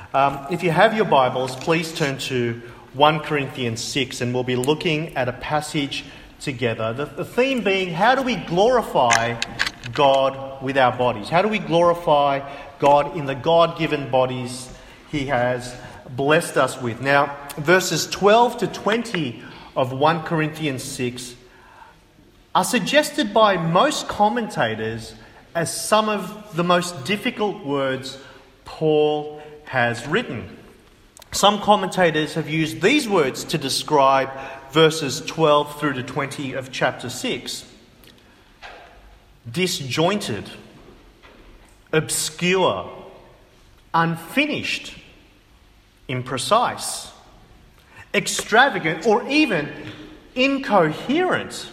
If you have your Bibles, please turn to 1 Corinthians 6, and we'll be looking at a passage together. The theme being, how do we glorify God with our bodies? How do we glorify God in the God-given bodies He has blessed us with? Now, verses 12 to 20 of 1 Corinthians 6 are suggested by most commentators as some of the most difficult words Paul has written. Some commentators have used these words to describe verses 12 through to 20 of chapter 6. Disjointed, obscure, unfinished, imprecise, extravagant, or even incoherent.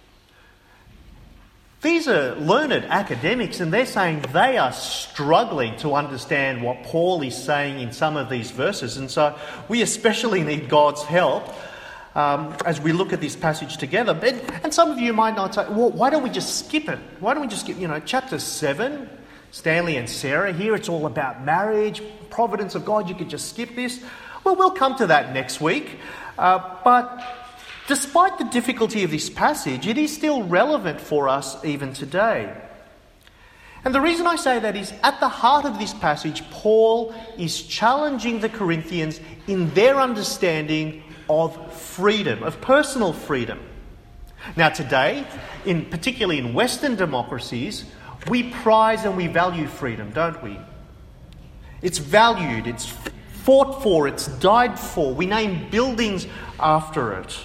These are learned academics, and they're saying they are struggling to understand what Paul is saying in some of these verses. And so we especially need God's help as we look at this passage together. And some of you might not say, well, why don't we just skip it? Why don't we just skip, chapter 7, Stanley and Sarah here, it's all about marriage, providence of God, you could just skip this. Well, we'll come to that next week. But despite the difficulty of this passage, it is still relevant for us even today. And the reason I say that is, at the heart of this passage, Paul is challenging the Corinthians in their understanding of freedom, of personal freedom. Now today, particularly in Western democracies, we prize and we value freedom, don't we? It's valued, it's fought for, it's died for. We name buildings after it.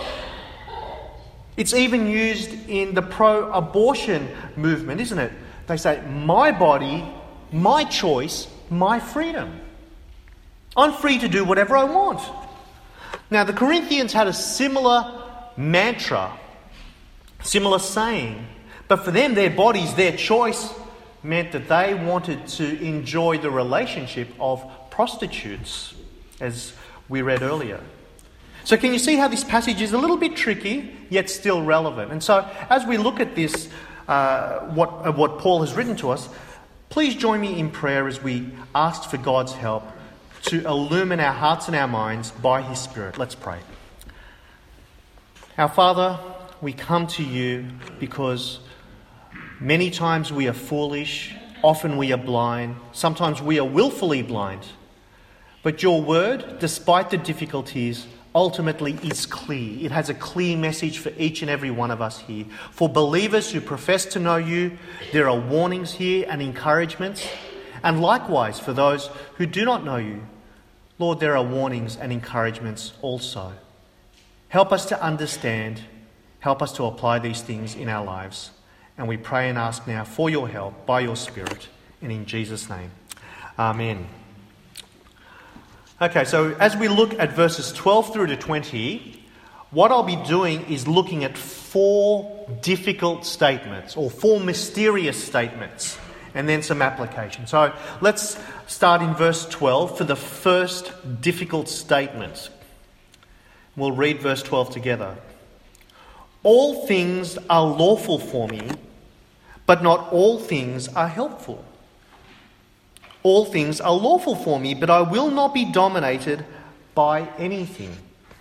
It's even used in the pro-abortion movement, isn't it? They say, my body, my choice, my freedom. I'm free to do whatever I want. Now, the Corinthians had a similar mantra, similar saying, but for them, their bodies, their choice meant that they wanted to enjoy the relationship of prostitutes, as we read earlier. So can you see how this passage is a little bit tricky, yet still relevant? And so as we look at this, what Paul has written to us, please join me in prayer as we ask for God's help to illumine our hearts and our minds by His Spirit. Let's pray. Our Father, we come to you because many times we are foolish, often we are blind, sometimes we are willfully blind. But your word, despite the difficulties, ultimately is clear. It has a clear message for each and every one of us here. For believers who profess to know you, there are warnings here and encouragements. And likewise for those who do not know you, Lord, there are warnings and encouragements also. Help us to understand. Help us to apply these things in our lives. And we pray and ask now for your help by your Spirit. And in Jesus' name, amen. Okay, so as we look at verses 12 through to 20, what I'll be doing is looking at 4 difficult statements, or 4 mysterious statements, and then some application. So let's start in verse 12 for the first difficult statement. We'll read verse 12 together. All things are lawful for me, but not all things are helpful. All things are lawful for me, but I will not be dominated by anything.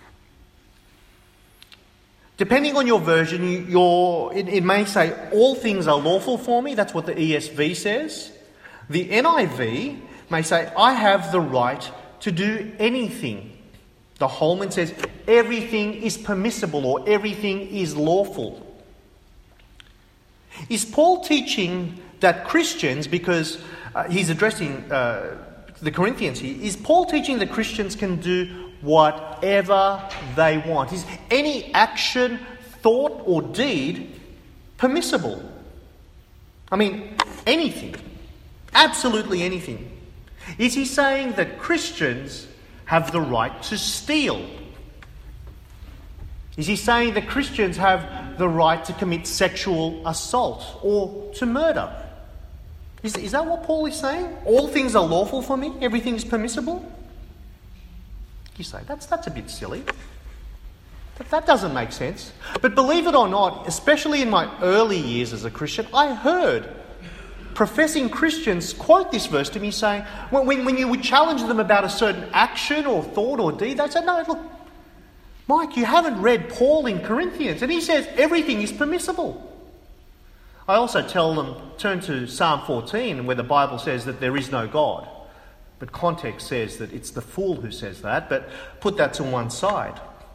Depending on your version, it may say, all things are lawful for me. That's what the ESV says. The NIV may say, I have the right to do anything. The Holman says, everything is permissible or everything is lawful. Is Paul teaching that Christians, because he's addressing the Corinthians here, is Paul teaching that Christians can do whatever they want? Is any action, thought or deed permissible? I mean, anything. Absolutely anything. Is he saying that Christians have the right to steal? Is he saying that Christians have the right to commit sexual assault or to murder? Is that what Paul is saying? All things are lawful for me? Everything is permissible? You say, that's a bit silly. That doesn't make sense. But believe it or not, especially in my early years as a Christian, I heard professing Christians quote this verse to me saying, when you would challenge them about a certain action or thought or deed, they say, no, look, Mike, you haven't read Paul in Corinthians, and he says everything is permissible. I also tell them, turn to Psalm 14, where the Bible says that there is no God. But context says that it's the fool who says that, but put that to one side.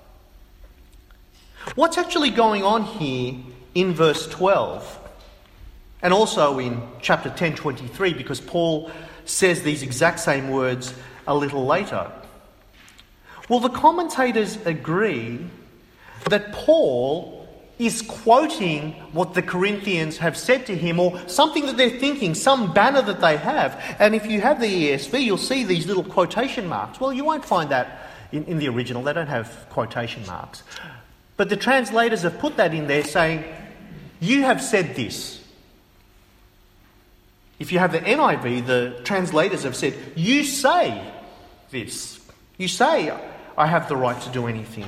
What's actually going on here in verse 12? And also in chapter 10:23, because Paul says these exact same words a little later. Well, the commentators agree that Paul is quoting what the Corinthians have said to him, or something that they're thinking, some banner that they have. And if you have the ESV, you'll see these little quotation marks. Well, you won't find that in the original. They don't have quotation marks. But the translators have put that in there saying, you have said this. If you have the NIV, the translators have said, you say this. You say, I have the right to do anything.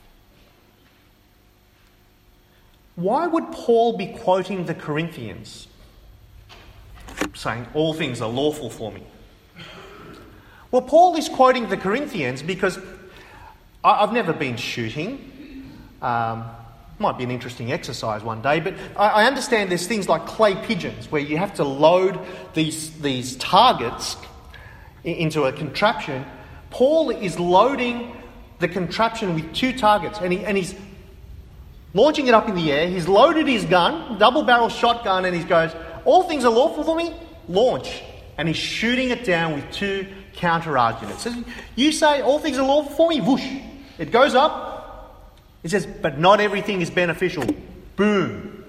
Why would Paul be quoting the Corinthians, saying, all things are lawful for me? Well, Paul is quoting the Corinthians because I've never been shooting. Might be an interesting exercise one day, but I understand there's things like clay pigeons where you have to load these targets into a contraption. Paul is loading the contraption with two targets, and he's launching it up in the air. He's loaded his gun, double-barrel shotgun, and he goes, all things are lawful for me, launch. And he's shooting it down with two counter-arguments. So you say, all things are lawful for me, whoosh. It goes up. It says, but not everything is beneficial. Boom.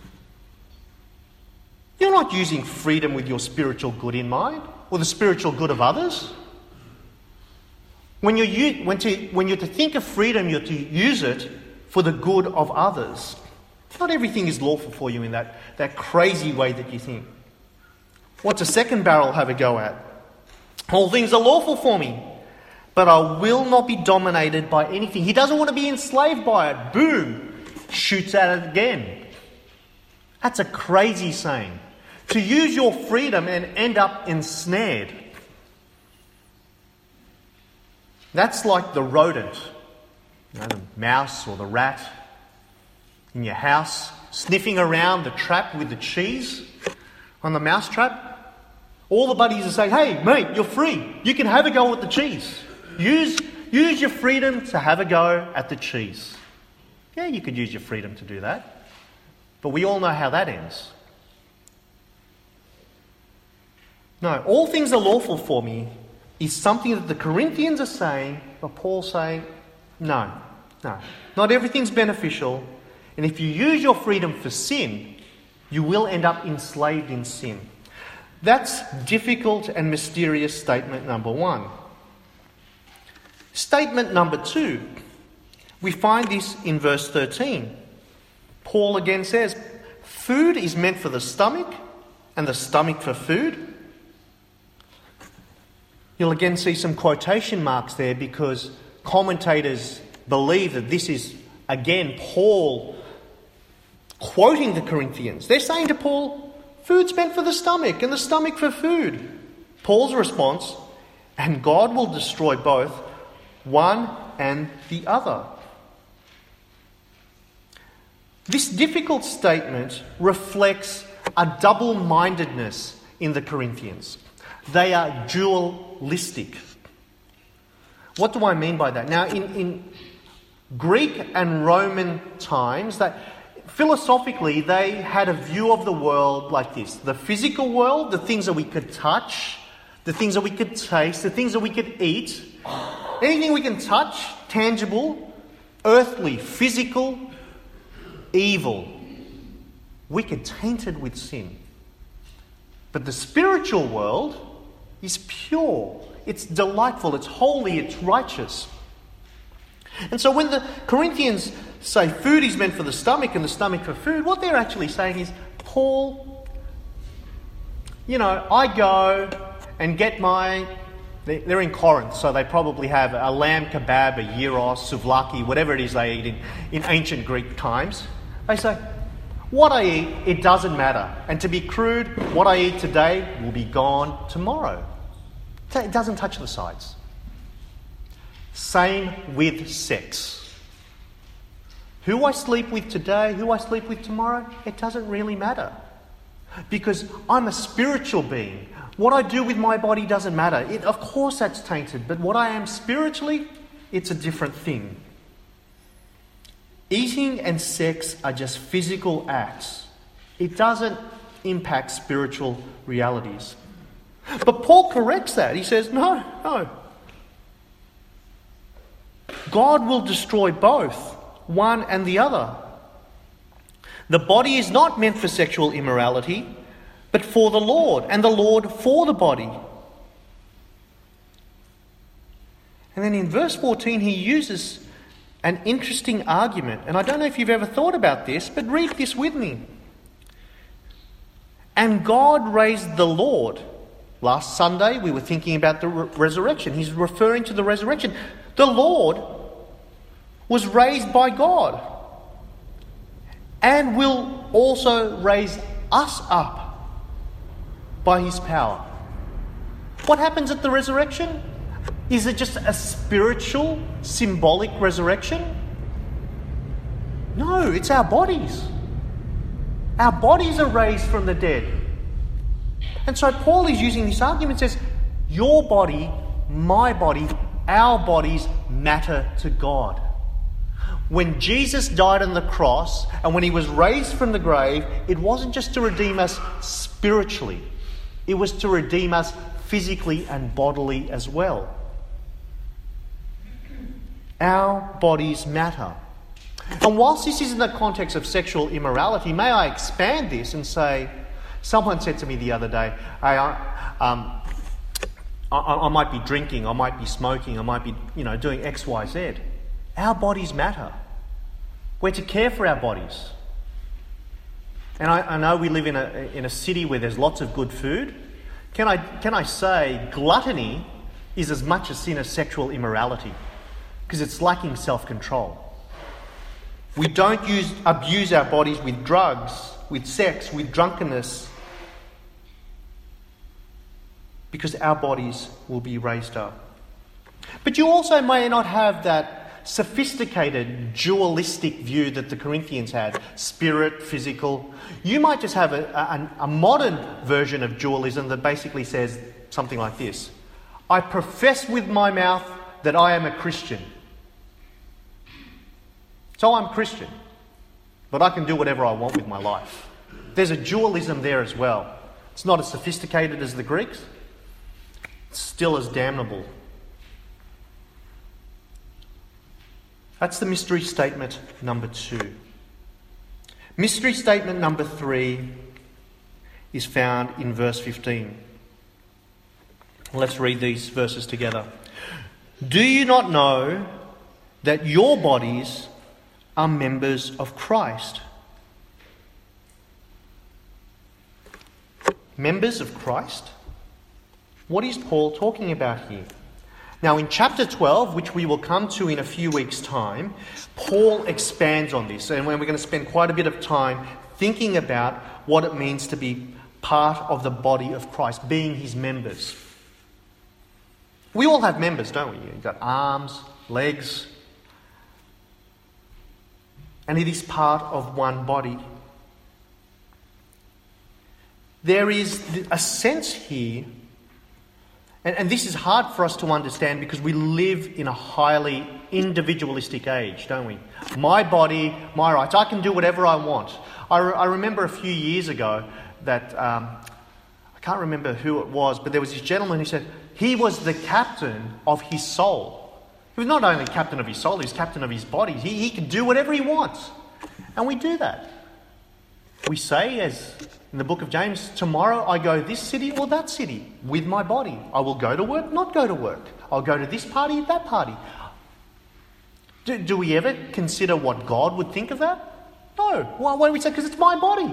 You're not using freedom with your spiritual good in mind, or the spiritual good of others. When you're to think of freedom, you're to use it for the good of others. Not everything is lawful for you in that crazy way that you think. What's a second barrel have a go at? All things are lawful for me, but I will not be dominated by anything. He doesn't want to be enslaved by it. Boom! Shoots at it again. That's a crazy saying. To use your freedom and end up ensnared. That's like the rodent, the mouse or the rat in your house, sniffing around the trap with the cheese on the mouse trap. All the buddies are saying, hey, mate, you're free. You can have a go at the cheese. Use your freedom to have a go at the cheese. Yeah, you could use your freedom to do that. But we all know how that ends. No, all things are lawful for me is something that the Corinthians are saying, but Paul's saying, no. Not everything's beneficial. And if you use your freedom for sin, you will end up enslaved in sin. That's difficult and mysterious statement number one. Statement number two, we find this in verse 13. Paul again says, food is meant for the stomach and the stomach for food. You'll again see some quotation marks there because commentators believe that this is, again, Paul quoting the Corinthians. They're saying to Paul, food's meant for the stomach and the stomach for food. Paul's response, and God will destroy both, one and the other. This difficult statement reflects a double-mindedness in the Corinthians. They are dualistic. What do I mean by that? Now, in Greek and Roman times, that philosophically they had a view of the world like this. The physical world, the things that we could touch, the things that we could taste, the things that we could eat, anything we can touch, tangible, earthly, physical, evil, wicked, tainted with sin. But the spiritual world is pure, it's delightful, it's holy, it's righteous. And so when the Corinthians say food is meant for the stomach and the stomach for food, what they're actually saying is, Paul, I go and get they're in Corinth, so they probably have a lamb kebab, a gyros, souvlaki, whatever it is they eat in ancient Greek times. They say, What I eat, it doesn't matter. And to be crude, what I eat today will be gone tomorrow. It doesn't touch the sides. Same with sex. Who I sleep with today, who I sleep with tomorrow, it doesn't really matter. Because I'm a spiritual being. What I do with my body doesn't matter. Of course that's tainted, but what I am spiritually, it's a different thing. Eating and sex are just physical acts. It doesn't impact spiritual realities. But Paul corrects that. He says, no. God will destroy both, one and the other. The body is not meant for sexual immorality, but for the Lord, and the Lord for the body. And then in verse 14 he uses an interesting argument. And I don't know if you've ever thought about this, but read this with me. And God raised the Lord. Last Sunday we were thinking about the resurrection. He's referring to the resurrection. The Lord was raised by God and will also raise us up by his power. What happens at the resurrection? Is it just a spiritual, symbolic resurrection? No, it's our bodies. Our bodies are raised from the dead. And so Paul is using this argument, says, your body, my body, our bodies matter to God. When Jesus died on the cross and when he was raised from the grave, it wasn't just to redeem us spiritually. It was to redeem us physically and bodily as well. Our bodies matter. And whilst this is in the context of sexual immorality, may I expand this and say, someone said to me the other day, hey, I might be drinking, I might be smoking, I might be, doing X, Y, Z. Our bodies matter. We're to care for our bodies. And I know we live in a city where there's lots of good food. Can I say gluttony is as much a sin as sexual immorality, because it's lacking self-control. We don't abuse our bodies with drugs, with sex, with drunkenness, because our bodies will be raised up. But you also may not have that sophisticated dualistic view that the Corinthians had, spirit, physical. You might just have a modern version of dualism that basically says something like this: I profess with my mouth that I am a Christian. So I'm Christian, but I can do whatever I want with my life. There's a dualism there as well. It's not as sophisticated as the Greeks. It's still as damnable. That's the mystery statement number 2. Mystery statement number 3 is found in verse 15. Let's read these verses together. Do you not know that your bodies are members of Christ? Members of Christ? What is Paul talking about here? Now, in chapter 12, which we will come to in a few weeks' time, Paul expands on this, and we're going to spend quite a bit of time thinking about what it means to be part of the body of Christ, being his members. We all have members, don't we? You've got arms, legs, and it is part of one body. There is a sense here, and this is hard for us to understand because we live in a highly individualistic age, don't we? My body, my rights. I can do whatever I want. I remember a few years ago that, I can't remember who it was, but there was this gentleman who said he was the captain of his soul. He was not only captain of his soul, he was captain of his body. He could do whatever he wants. And we do that. We say, as in the book of James, tomorrow I go this city or that city with my body. I will go to work, not go to work. I'll go to this party, that party. Do we ever consider what God would think of that? No. Why do we say? Because it's my body.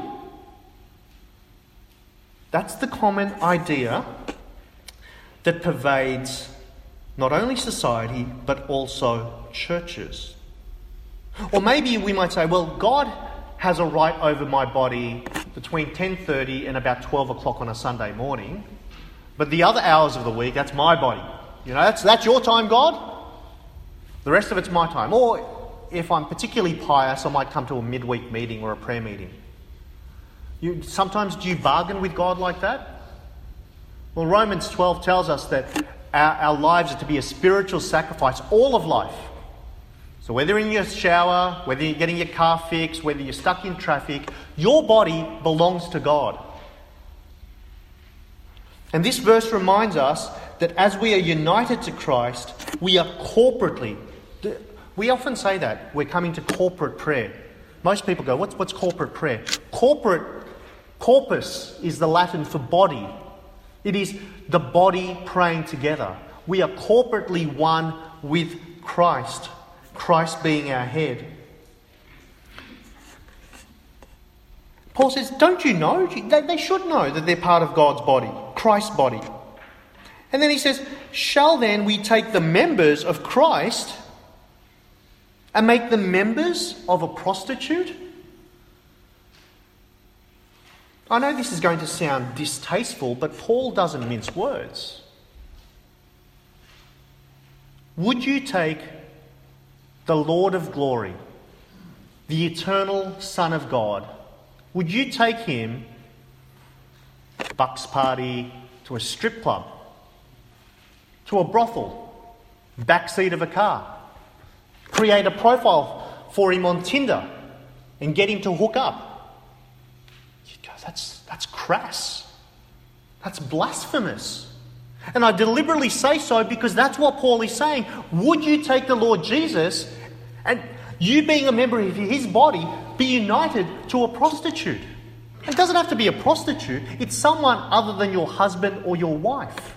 That's the common idea that pervades not only society but also churches. Or maybe we might say, well, God has a right over my body between 10:30 and about 12 o'clock on a Sunday morning. But the other hours of the week, that's my body. That's your time, God. The rest of it's my time. Or if I'm particularly pious, I might come to a midweek meeting or a prayer meeting. Sometimes do you bargain with God like that? Well, Romans 12 tells us that our lives are to be a spiritual sacrifice, all of life. So whether in your shower, whether you're getting your car fixed, whether you're stuck in traffic, your body belongs to God. And this verse reminds us that as we are united to Christ, we are corporately. We often say that we're coming to corporate prayer. Most people go, what's corporate prayer? Corpus is the Latin for body. It is the body praying together. We are corporately one with Christ. Christ being our head. Paul says, don't you know? They should know that they're part of God's body, Christ's body. And then he says, shall then we take the members of Christ and make them members of a prostitute? I know this is going to sound distasteful, but Paul doesn't mince words. Would you take the Lord of glory, the eternal Son of God, would you take him to a bucks party, to a strip club, to a brothel, backseat of a car, create a profile for him on Tinder and get him to hook up? You'd go, that's crass. That's blasphemous. And I deliberately say so because that's what Paul is saying. Would you take the Lord Jesus and you being a member of his body be united to a prostitute? It doesn't have to be a prostitute. It's someone other than your husband or your wife.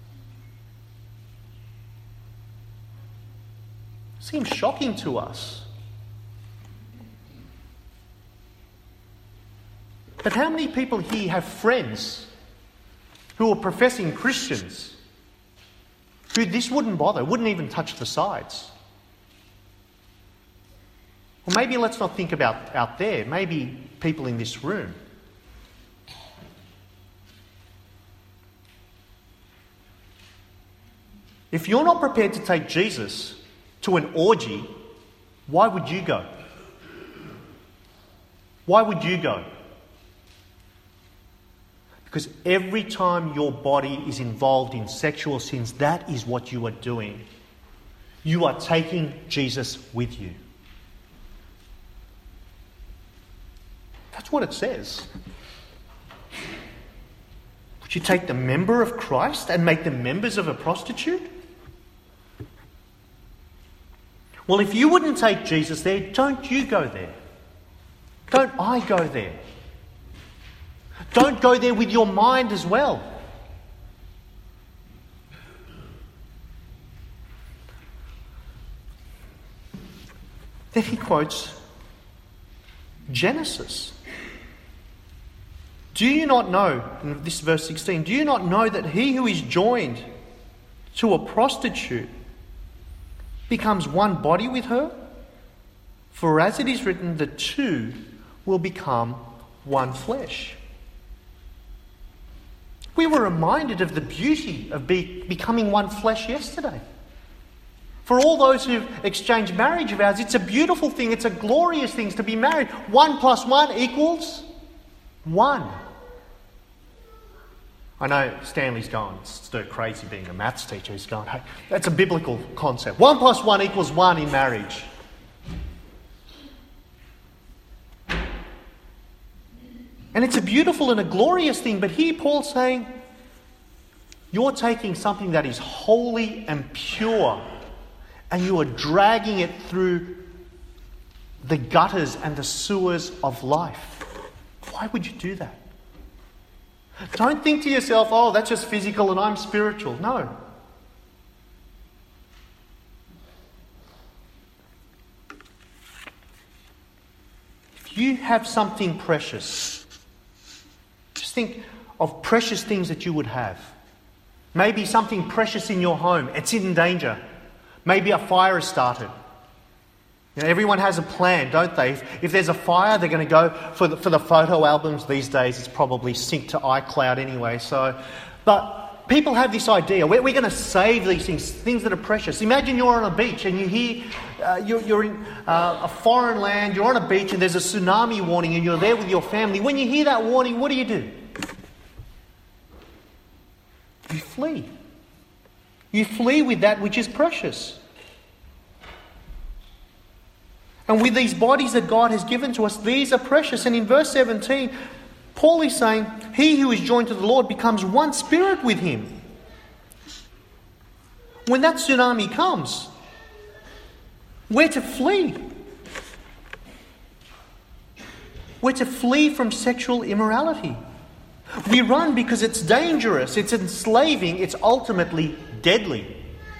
Seems shocking to us. But how many people here have friends who are professing Christians who this wouldn't bother, wouldn't even touch the sides? Or maybe let's not think about out there, maybe people in this room. If you're not prepared to take Jesus to an orgy, why would you go? Why would you go? Because every time your body is involved in sexual sins, that is what you are doing. You are taking Jesus with you. That's what it says. Would you take the member of Christ and make them members of a prostitute? Well, if you wouldn't take Jesus there, don't you go there. Don't I go there. Don't go there with your mind as well. Then he quotes Genesis. Do you not know, in this verse 16, do you not know that he who is joined to a prostitute becomes one body with her? For as it is written, the two will become one flesh. We were reminded of the beauty of becoming one flesh yesterday. For all those who've exchanged marriage vows, it's a beautiful thing, it's a glorious thing to be married. 1 + 1 equals 1. I know Stanley's going stir crazy being a maths teacher. He's going, hey, that's a biblical concept. 1 + 1 equals 1 in marriage. And it's a beautiful and a glorious thing. But here Paul's saying, you're taking something that is holy and pure and you are dragging it through the gutters and the sewers of life. Why would you do that? Don't think to yourself, oh, that's just physical and I'm spiritual. No. If you have something precious, just think of precious things that you would have. Maybe something precious in your home. It's in danger. Maybe a fire has started. Everyone has a plan, don't they? If there's a fire, they're going to go for the photo albums. These days, it's probably synced to iCloud anyway. But people have this idea. We're going to save these things that are precious. Imagine you're on a beach and you hear you're in a foreign land. You're on a beach and there's a tsunami warning and you're there with your family. When you hear that warning, what do? You flee. You flee with that which is precious. And with these bodies that God has given to us, these are precious. And in verse 17, Paul is saying, he who is joined to the Lord becomes one spirit with him. When that tsunami comes, we're to flee. We're to flee from sexual immorality. We run because it's dangerous, it's enslaving, it's ultimately deadly.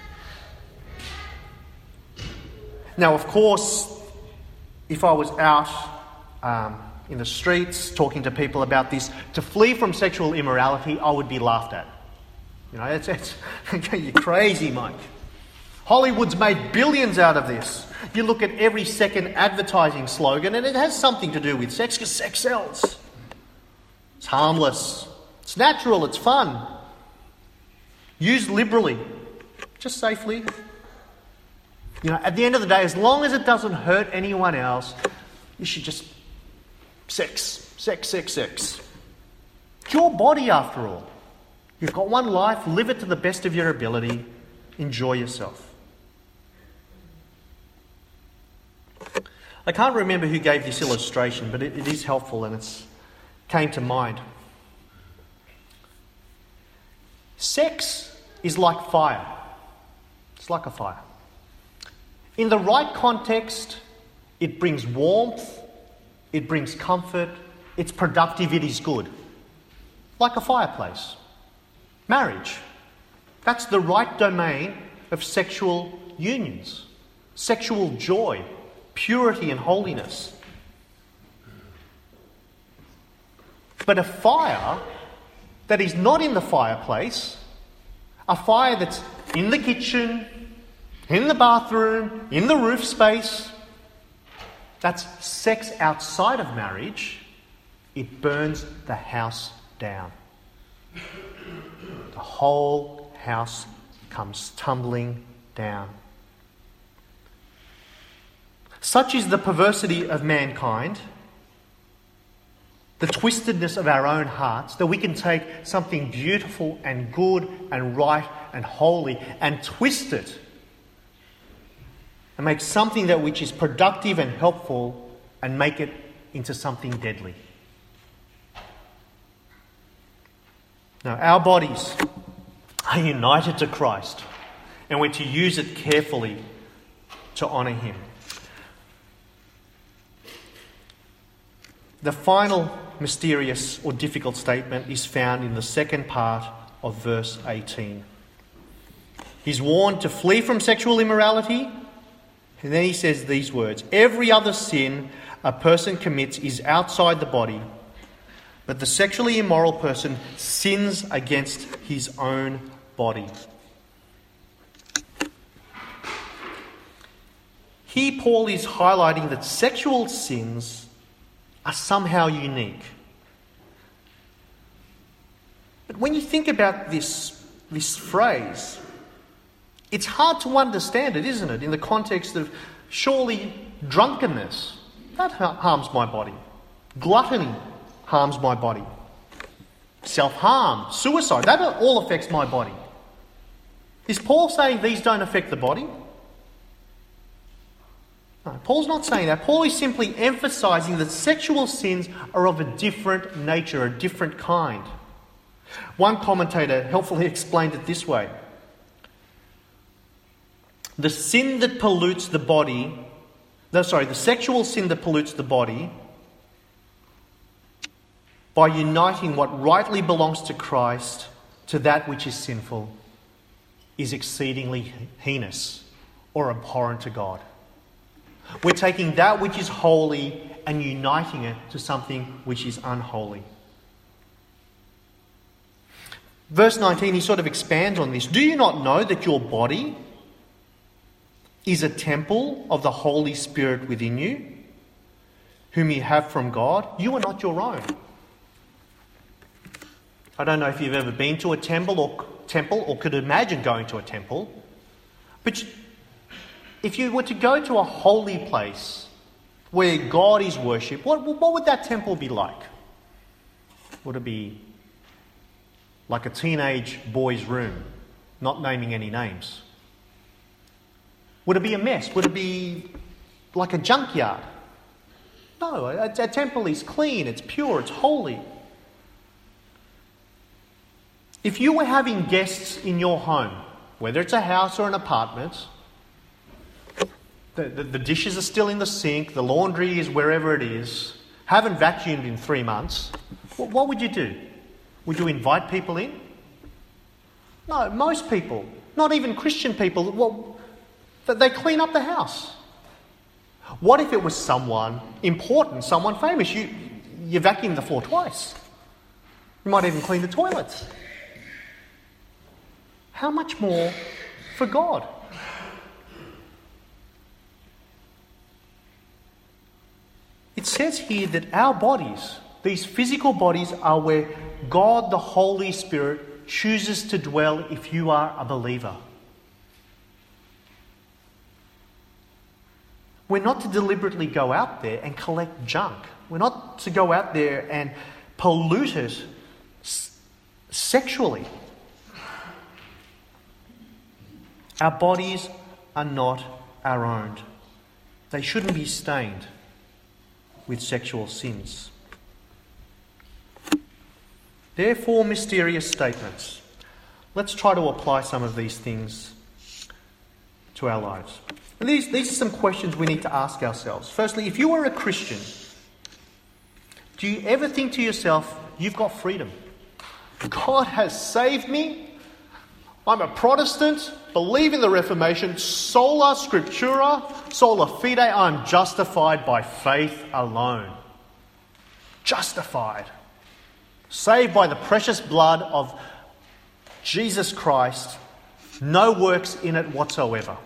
Now, of course, if I was out in the streets talking to people about this, to flee from sexual immorality, I would be laughed at. You're crazy, Mike. Hollywood's made billions out of this. You look at every second advertising slogan and it has something to do with sex because sex sells. It's harmless. It's natural. It's fun. Used liberally. Just safely. At the end of the day, as long as it doesn't hurt anyone else, you should just sex. It's your body after all. You've got one life, live it to the best of your ability, enjoy yourself. I can't remember who gave this illustration, but it is helpful and it came to mind. Sex is like fire. It's like a fire. In the right context, it brings warmth, it brings comfort, it's productive, it is good. Like a fireplace. Marriage. That's the right domain of sexual unions. Sexual joy, purity and holiness. But a fire that is not in the fireplace, a fire that's in the kitchen, in the bathroom, in the roof space, that's sex outside of marriage. It burns the house down. The whole house comes tumbling down. Such is the perversity of mankind, the twistedness of our own hearts, that we can take something beautiful and good and right and holy and twist it and make something that which is productive and helpful and make it into something deadly. Now, our bodies are united to Christ and we're to use it carefully to honour Him. The final mysterious or difficult statement is found in the second part of verse 18. He's warned to flee from sexual immorality, and then he says these words: every other sin a person commits is outside the body, but the sexually immoral person sins against his own body. Here Paul is highlighting that sexual sins are somehow unique. But when you think about this phrase, it's hard to understand it, isn't it? In the context of surely drunkenness, that harms my body. Gluttony harms my body. Self-harm, suicide, that all affects my body. Is Paul saying these don't affect the body? No, Paul's not saying that. Paul is simply emphasising that sexual sins are of a different nature, a different kind. One commentator helpfully explained it this way: the sexual sin that pollutes the body by uniting what rightly belongs to Christ to that which is sinful is exceedingly heinous or abhorrent to God. We're taking that which is holy and uniting it to something which is unholy. Verse 19, he sort of expands on this. Do you not know that your body is a temple of the Holy Spirit within you, whom you have from God. You are not your own. I don't know if you've ever been to a temple or could imagine going to a temple, but if you were to go to a holy place where God is worshipped, what would that temple be like? Would it be like a teenage boy's room, not naming any names? Would it be a mess? Would it be like a junkyard? No, a temple is clean, it's pure, it's holy. If you were having guests in your home, whether it's a house or an apartment, the dishes are still in the sink, the laundry is wherever it is, haven't vacuumed in 3 months, what would you do? Would you invite people in? No, most people, not even Christian people, they clean up the house. What if it was someone important, someone famous? You vacuum the floor twice. You might even clean the toilets. How much more for God? It says here that our bodies, these physical bodies, are where God the Holy Spirit chooses to dwell if you are a believer. We're not to deliberately go out there and collect junk. We're not to go out there and pollute it sexually. Our bodies are not our own. They shouldn't be stained with sexual sins. Therefore, mysterious statements. Let's try to apply some of these things to our lives. And these are some questions we need to ask ourselves. Firstly, if you are a Christian, do you ever think to yourself, you've got freedom? God has saved me. I'm a Protestant, believe in the Reformation, sola scriptura, sola fide. I'm justified by faith alone. Justified. Saved by the precious blood of Jesus Christ. No works in it whatsoever.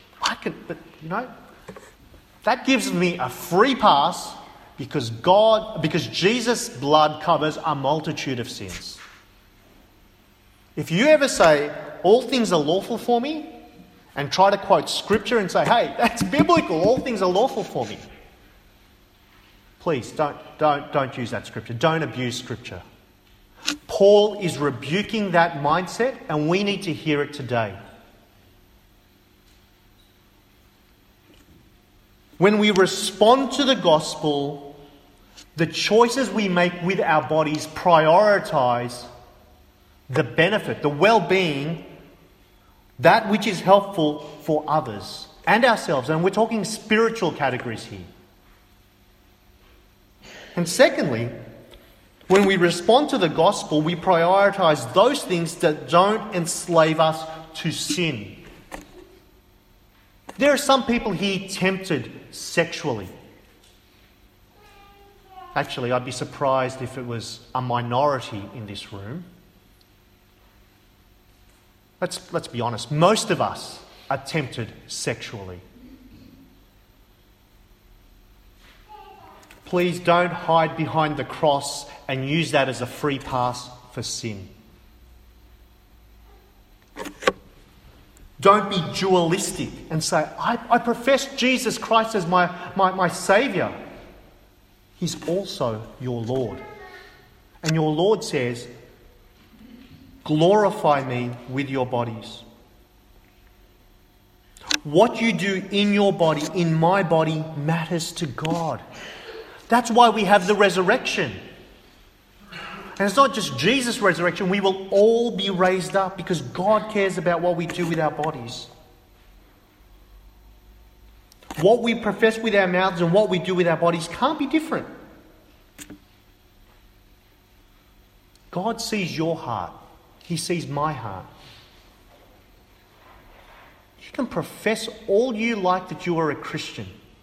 That gives me a free pass because Jesus' blood covers a multitude of sins. If you ever say, all things are lawful for me, and try to quote scripture and say, hey, that's biblical, all things are lawful for me. Please don't use that scripture. Don't abuse scripture. Paul is rebuking that mindset, and we need to hear it today. When we respond to the gospel, the choices we make with our bodies prioritise the benefit, the well-being, that which is helpful for others and ourselves. And we're talking spiritual categories here. And secondly, when we respond to the gospel, we prioritise those things that don't enslave us to sin. There are some people here tempted sexually. Actually, I'd be surprised if it was a minority in this room. Let's be honest. Most of us are tempted sexually. Please don't hide behind the cross and use that as a free pass for sin. Don't be dualistic and say, I profess Jesus Christ as my Saviour. He's also your Lord. And your Lord says, glorify me with your bodies. What you do in your body, in my body, matters to God. That's why we have the resurrection. And it's not just Jesus' resurrection. We will all be raised up because God cares about what we do with our bodies. What we profess with our mouths and what we do with our bodies can't be different. God sees your heart. He sees my heart. You can profess all you like that you are a Christian.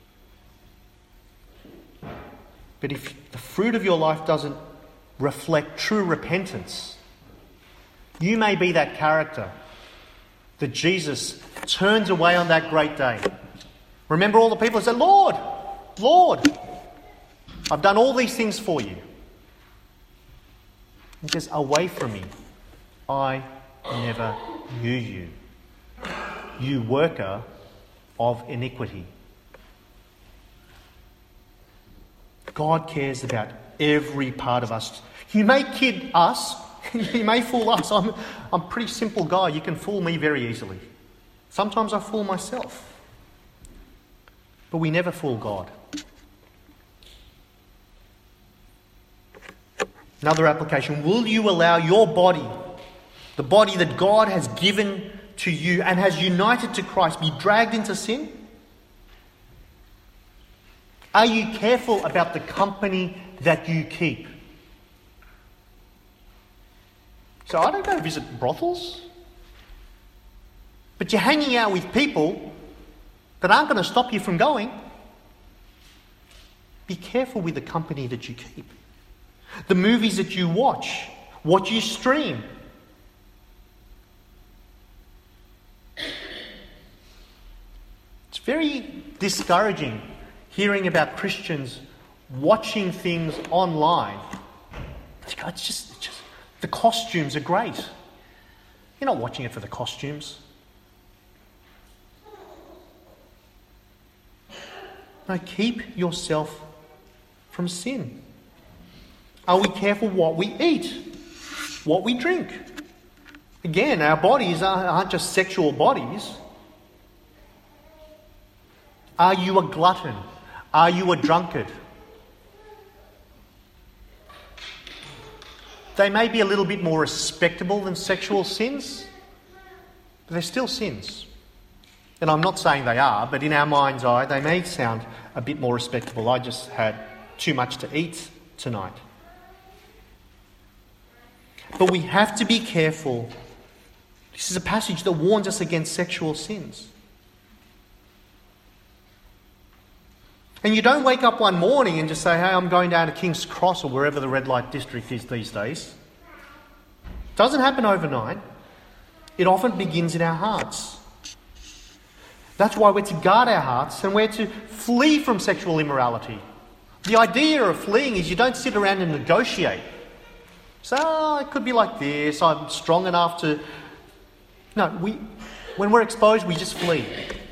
But if the fruit of your life doesn't reflect true repentance, you may be that character that Jesus turns away on that great day. Remember all the people who said, Lord, Lord, I've done all these things for you. And says, away from me, I never knew you, you worker of iniquity. God cares about every part of us. You may kid us, you may fool us. I'm a pretty simple guy. You can fool me very easily. Sometimes I fool myself. But we never fool God. Another application. Will you allow your body, the body that God has given to you and has united to Christ, be dragged into sin? Are you careful about the company that you keep? So I don't go visit brothels. But you're hanging out with people that aren't going to stop you from going. Be careful with the company that you keep. The movies that you watch, what you stream. It's very discouraging hearing about Christians watching things online. It's just the costumes are great. You're not watching it for the costumes. No, keep yourself from sin. Are we careful what we eat? What we drink? Again, our bodies aren't just sexual bodies. Are you a glutton? Are you a drunkard? They may be a little bit more respectable than sexual sins, but they're still sins. And I'm not saying they are, but in our mind's eye, they may sound a bit more respectable. I just had too much to eat tonight. But we have to be careful. This is a passage that warns us against sexual sins. And you don't wake up one morning and just say, hey, I'm going down to King's Cross or wherever the red light district is these days. It doesn't happen overnight. It often begins in our hearts. That's why we're to guard our hearts and we're to flee from sexual immorality. The idea of fleeing is you don't sit around and negotiate. So, it could be like this, I'm strong enough to... No, when we're exposed, we just flee.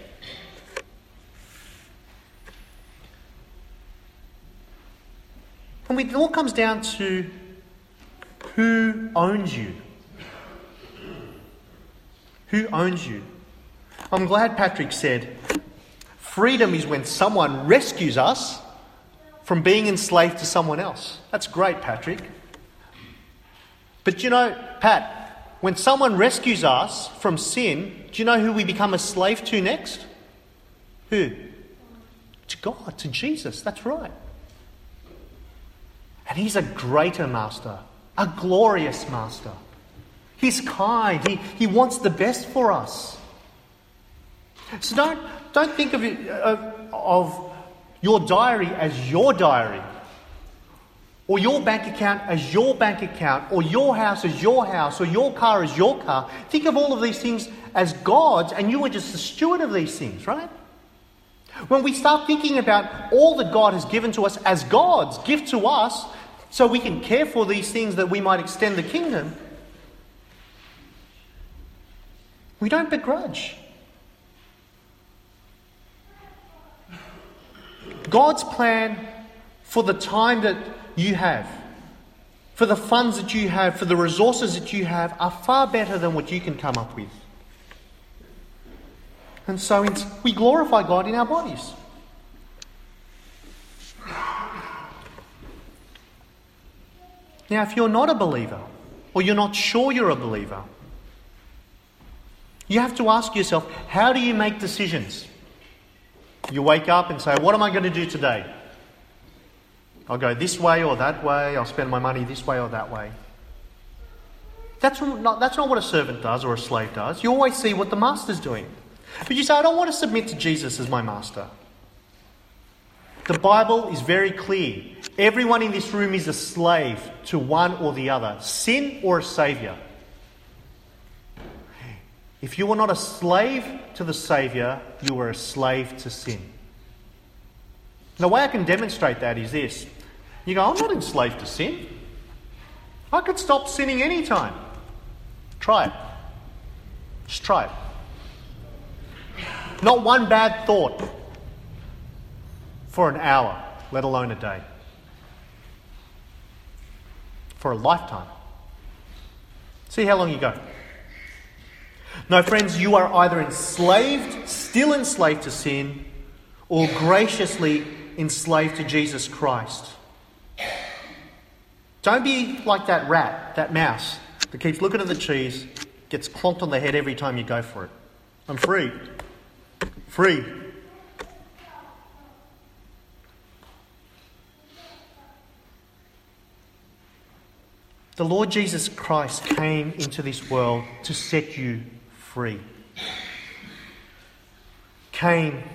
And it all comes down to who owns you. Who owns you? I'm glad Patrick said, freedom is when someone rescues us from being enslaved to someone else. That's great, Patrick. But you know, Pat, when someone rescues us from sin, do you know who we become a slave to next? Who? To God, to Jesus. That's right. And He's a greater master, a glorious master. He's kind. He wants the best for us. So don't think of it of your diary as your diary, or your bank account as your bank account, or your house as your house, or your car as your car. Think of all of these things as God's, and you are just the steward of these things, right? When we start thinking about all that God has given to us as God's gift to us, so we can care for these things that we might extend the kingdom, we don't begrudge. God's plan for the time that you have, for the funds that you have, for the resources that you have, are far better than what you can come up with. And so we glorify God in our bodies. Now, if you're not a believer, or you're not sure you're a believer, you have to ask yourself, how do you make decisions? You wake up and say, what am I going to do today? I'll go this way or that way. I'll spend my money this way or that way. That's not what a servant does or a slave does. You always see what the master's doing. But you say, I don't want to submit to Jesus as my master. The Bible is very clear. Everyone in this room is a slave to one or the other, sin or a saviour. If you were not a slave to the Saviour, you were a slave to sin. The way I can demonstrate that is this. You go, I'm not enslaved to sin. I could stop sinning anytime. Try it. Just try it. Not one bad thought for an hour, let alone a day. For a lifetime. See how long you go. No, friends, you are either enslaved, still enslaved to sin, or graciously enslaved to Jesus Christ. Don't be like that rat, that mouse, that keeps looking at the cheese, gets clonked on the head every time you go for it. I'm free. Free. The Lord Jesus Christ came into this world to set you free. Came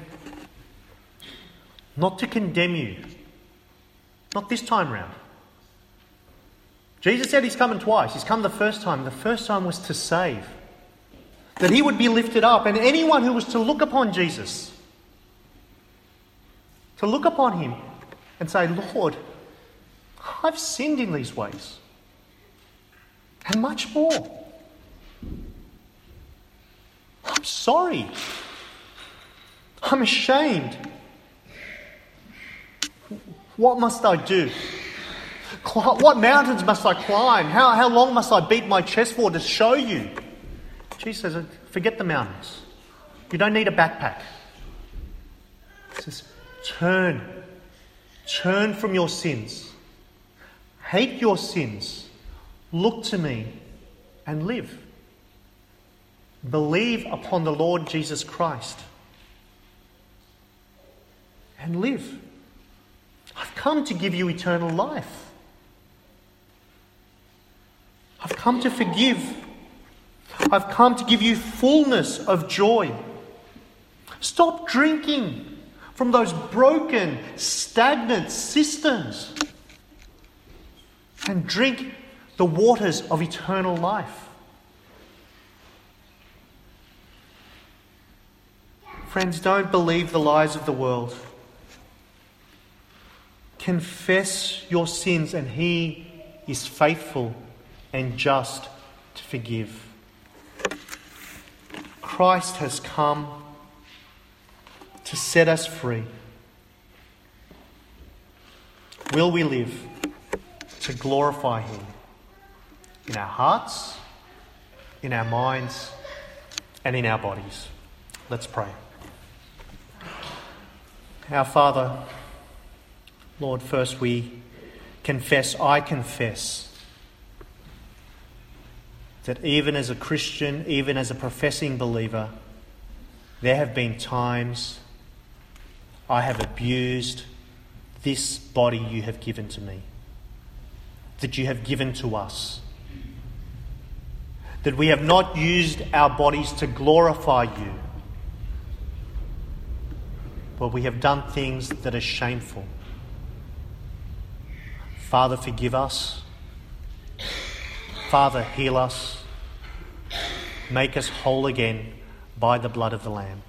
not to condemn you. Not this time round. Jesus said he's coming twice. He's come the first time. The first time was to save. That he would be lifted up. And anyone who was to look upon Jesus, to look upon him and say, Lord, I've sinned in these ways. And much more. I'm sorry. I'm ashamed. What must I do? What mountains must I climb? How long must I beat my chest for to show you? Jesus says, forget the mountains. You don't need a backpack. He says, turn. Turn from your sins. Hate your sins. Look to me and live. Believe upon the Lord Jesus Christ and live. I've come to give you eternal life. I've come to forgive. I've come to give you fullness of joy. Stop drinking from those broken, stagnant cisterns and drink the waters of eternal life. Friends, don't believe the lies of the world. Confess your sins and he is faithful and just to forgive. Christ has come to set us free. Will we live to glorify him in our hearts, in our minds, and in our bodies? Let's pray. Our Father, Lord, first I confess that even as a Christian, even as a professing believer, there have been times I have abused this body you have given to me, that you have given to us, that we have not used our bodies to glorify you, but we have done things that are shameful. Father, forgive us. Father, heal us. Make us whole again by the blood of the Lamb.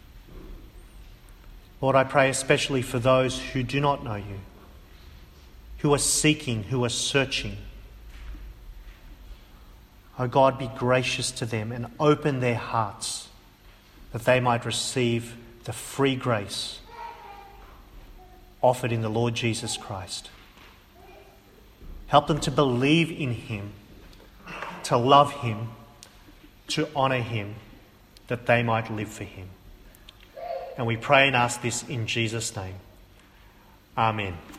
Lord, I pray especially for those who do not know you, who are seeking, who are searching. Oh God, be gracious to them and open their hearts that they might receive the free grace offered in the Lord Jesus Christ. Help them to believe in him, to love him, to honour him, that they might live for him. And we pray and ask this in Jesus' name. Amen.